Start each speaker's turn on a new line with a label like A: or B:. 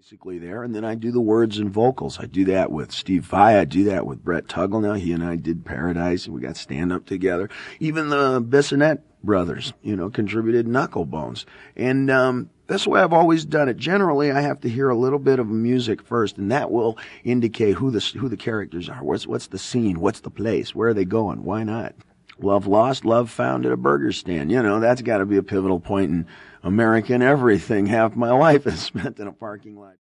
A: basically there, and then I do the words and vocals. I do that with Steve Vai. I do that with Brett Tuggle now. He and I did Paradise, and we got Stand Up together. Even the Bissonette brothers, contributed Knucklebones. And that's the way I've always done it. Generally, I have to hear a little bit of music first, and that will indicate who the characters are. What's the scene? What's the place? Where are they going? Why not? Love lost, love found at a burger stand. That's got to be a pivotal point in American everything. Half my life is spent in a parking lot.